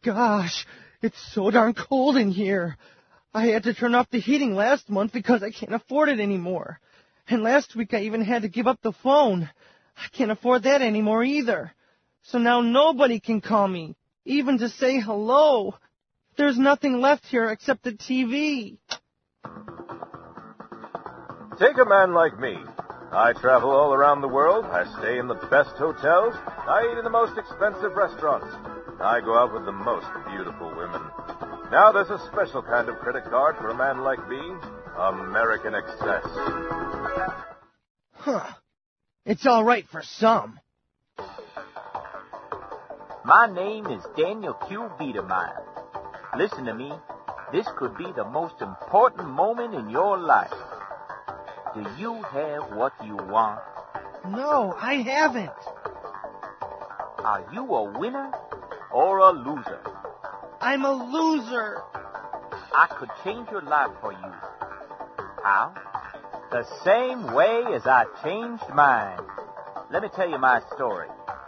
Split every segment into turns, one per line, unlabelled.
Gosh, it's so darn cold in here. I had to turn off the heating last month because I can't afford it anymore. And last week I even had to give up the phone. I can't afford that anymore either. So now nobody can call me, even to say hello. There's nothing left here except the TV.
Take a man like me. I travel all around the world. I stay in the best hotels. I eat in the most expensive restaurants. I go out with the most beautiful women. Now there's a special kind of credit card for a man like me, American Express.
Huh. It's all right for some.
My name is Daniel Q. Biedermeyer. Listen to me. This could be the most important moment in your life. Do you have what you want?
No, I haven't.
Are you a winner or a loser?
I'm a loser.
I could change your life for you. How? The same way as I changed mine. Let me tell you my story.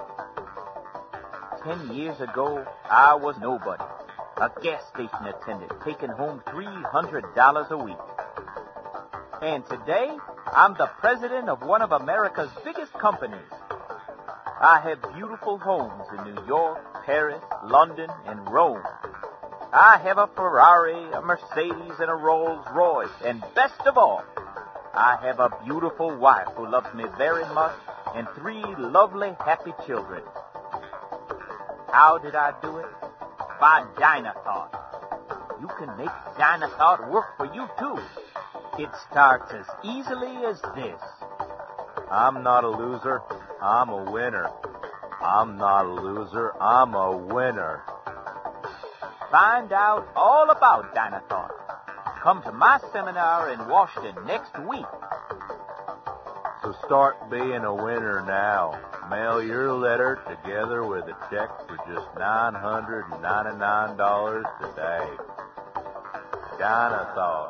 10 years ago, I was nobody. A gas station attendant taking home $300 a week. And today, I'm the president of one of America's biggest companies. I have beautiful homes in New York, Paris, London, and Rome. I have a Ferrari, a Mercedes, and a Rolls Royce. And best of all, I have a beautiful wife who loves me very much and 3 lovely, happy children. How did I do it? By Dynethought. You can make Dynethought work for you, too. It starts as easily as this.
I'm not a loser. I'm a winner. I'm not a loser. I'm a winner.
Find out all about Dynethought. Come to my seminar in Washington next week.
So start being a winner now. Mail your letter together with a check for just $999 today. Dynethought.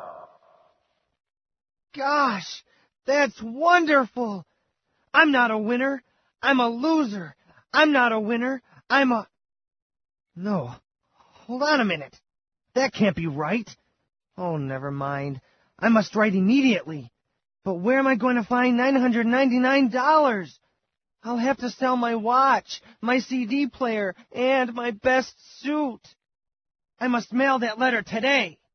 Gosh, that's wonderful. I'm not a winner. I'm a loser. I'm not a winner. I'm a... No. Hold on a minute. That can't be right. Oh, never mind. I must write immediately. But where am I going to find $999? I'll have to sell my watch, my CD player, and my best suit. I must mail that letter today.